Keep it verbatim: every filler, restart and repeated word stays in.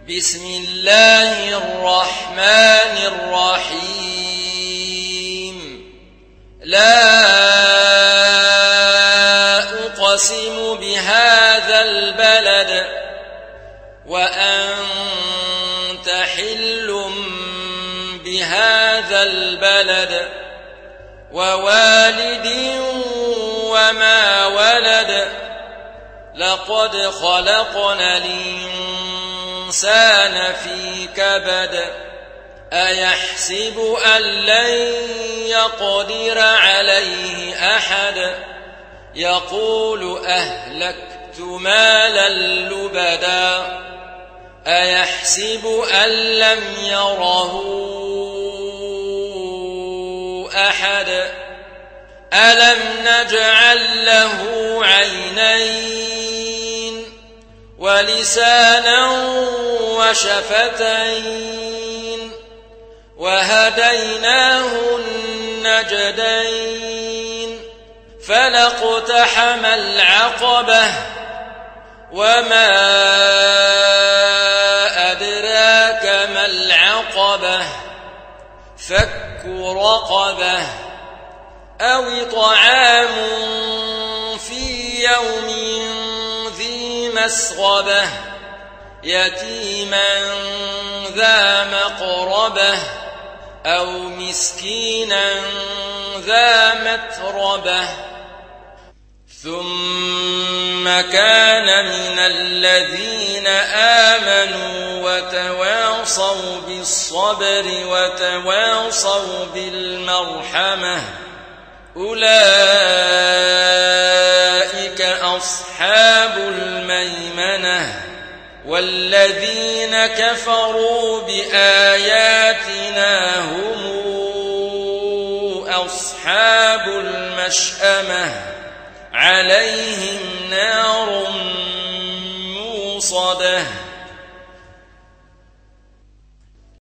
بسم الله الرحمن الرحيم لا أقسم بهذا البلد وأنت حل بهذا البلد ووالد وما ولد لقد خلقنا الإنسان في كبد أيحسب أن لن يقدر عليه أحد يقول أهلكت مالا لبدا أيحسب أن لم يره أحد ألم نجعل له عينين ولسانا وشفتين وهديناه النجدين فلاقتحم العقبة وما أدراك ما العقبة فك رقبة أو طعام في يوم ذي مسغبة يتيما ذا مقربة أو مسكينا ذا متربة ثم كان من الذين آمنوا وتواصوا بالصبر وتواصوا بالمرحمة أولئك أصحاب الميمنة والذين كفروا بآياتنا هم أصحاب المشأمة عليهم نار موصدة